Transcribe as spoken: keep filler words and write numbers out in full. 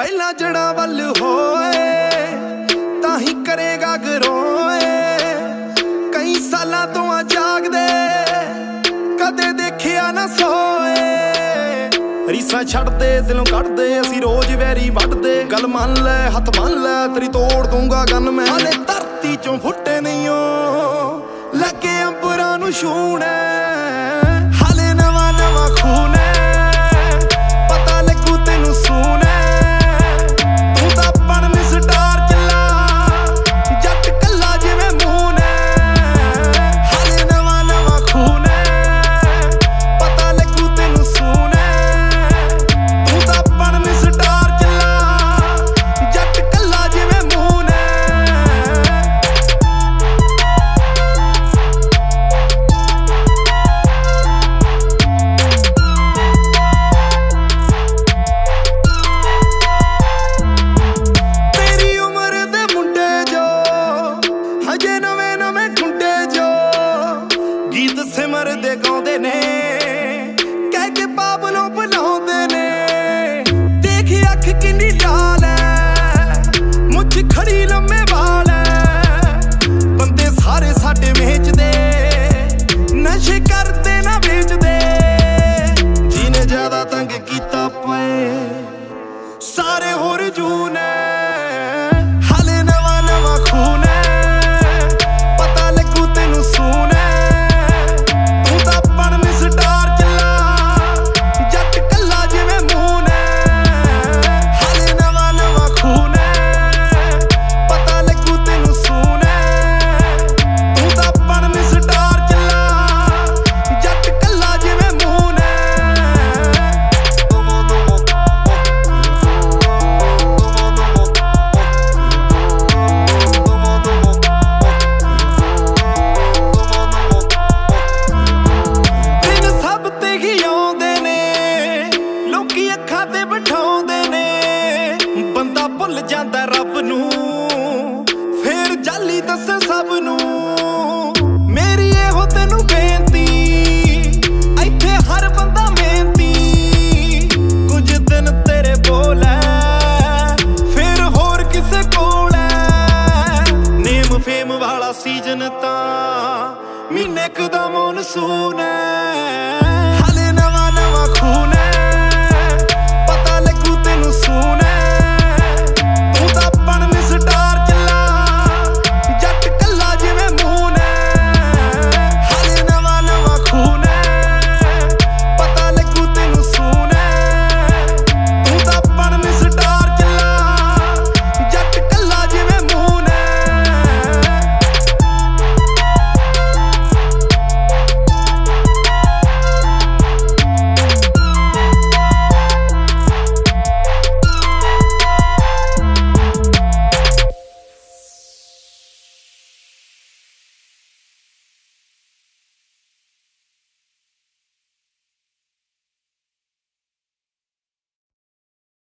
ਪਹਿਲਾਂ ਜੜਾਂ ਵੱਲ ਹੋਏ ਤਾਂ ਹੀ ਕਰੇਗਾ ਗਰੋਏ। ਕਈ ਸਾਲਾਂ ਤੋਂ ਆ ਜਾਗਦੇ ਕਦੇ ਦੇਖਿਆ ਨਾ ਸੋਏ। ਰੀਸਾਂ ਛੱਡਦੇ ਦਿਲੋਂ ਕੱਢਦੇ ਅਸੀਂ ਰੋਜ਼ ਵੈਰੀ ਵੱਢਦੇ। ਗੱਲ ਮੰਨ ਲੈ ਹੱਥ ਮੰਨ ਲੈ ਤੇਰੀ ਤੋੜ ਦੂੰਗਾ ਗਨ ਮੈਂ। ਹਾਲੇ ਧਰਤੀ ਚੋਂ ਫੁੱਟੇ ਨਹੀਂ ਓ ਲੱਗੇ ਅੰਬਰਾਂ ਨੂੰ ਛੂਣੇ। ਹਾਲੇ ਨਵਾਂ ਨਵਾਂ ਖੂਨ ਪਤਾ ਲੱਗੂ ਤੈਨੂੰ ਸੂਨੇ। ਤੂੰ ਤਾਂ ਬਣ ਮਿਸ ਸਟਾਰ ਚੱਲਾ ਜੱਟ ਕੱਲਾ ਜਿਵੇਂ ਮੂੰਹ ਨੇ। ਹਾਲੇ ਨਵਾਂ ਨਵਾਂ ਖੂਨ ਪਤਾ ਲੱਗੂ ਤੈਨੂੰ ਸੂਨੇ। ਤੂੰ ਤਾਂ ਬਣ ਮਿਸ ਸਟਾਰ ਚੱਲਾ ਜੱਟ ਕੱਲਾ ਜਿਵੇਂ ਮੂੰਹ ਨੇ। ਤੇਰੀ ਉਮਰ ਦੇ ਮੁੰਡੇ ਜੋ ਹਜੇ ਨਵੇਂ ਨਵੇਂ ਖੁੰਡੇ ਜੋ ਗੀਤ ਸਿਮਰਦੇ ਗਾਉਂਦੇ ਨੇ ਕਹਿ ਕੇ ਪਾਬਲੋਂ ਬੁਲਾਉਂਦੇ ਨੇ। ਦੇਖ ਅੱਖ ਕਿੰਨੀ ਲਾਲ ਐ ਮੁੱਛ ਖੜੀ ਲੰਮੇ ਵਾਲ ਐ। ਬੰਦੇ ਸਾਰੇ ਸਾਡੇ ਵੇਚਦੇ ਨਸ਼ੇ ਕਰਦੇ ਨਾ ਵੇਚਦੇ। ਜਿਹਨੇ ਜ਼ਿਆਦਾ ਤੰਗ ਕੀਤਾ ਪਏ ਸਾਰੇ ਹੋਰ ਜੂ ਨੇ। ਹਾਲੇ ਨਵਾਂ ਨਵਾਂ ਖੂਨ ਪਤਾ ਲੱਗੂ ਤੈਨੂੰ ਸੂਨੇ। ਤੂੰ ਤਾਂ ਬਣ ਮਿਸ ਸਟਾਰ ਚੱਲਾ ਜੱਟ ਕੱਲਾ ਜਿਵੇਂ ਮੂੰਹ ਨੇ। ਹਾਲੇ ਨਵਾਂ ਨਵਾਂ ਖੂਨ ਪਤਾ ਲੱਗੂ ਤੈਨੂੰ ਸੂਨੇ। ਤੂੰ ਤਾਂ ਬਣ ਮਿਸ ਸਟਾਰ ਚੱਲਾ ਜੱਟ ਕੱਲਾ ਜਿਵੇਂ ਮੂੰਹ ਨੇ। ਦਿਨ ਸਭ ਤੇ ਹੀ ਆਉਂਦੇ ਨੇ ਲੋਕੀ ਅੱਖਾਂ ਤੇ ਬਿਠਾਉਂਦੇ ਨੇ। ਬੰਦਾ ਭੁੱਲ ਜਾਂਦਾ ਰੱਬ ਨੂੰ ਫੇਰ ਜਾਲੀ ਦੱਸੇ ਸਭ ਨੂੰ। ਮੇਰੀ ਇਹੋ ਤੈਨੂੰ ਬੇਨਤੀ ਇੱਥੇ ਹਰ ਬੰਦਾ ਮਿਹਨਤੀ। ਕੁਝ ਦਿਨ ਤੇਰੇ ਬੋਲ ਐ ਫੇਰ ਹੋਰ ਕਿਸੇ ਕੋਲ ਐ। ਨੇਮ ਫੇਮ ਵਾਲਾ ਸੀਜ਼ਨ ਤਾਂ ਮਹੀਨੇ ਕੁ ਦਾ ਮੌਨਸੂਨ ਐ।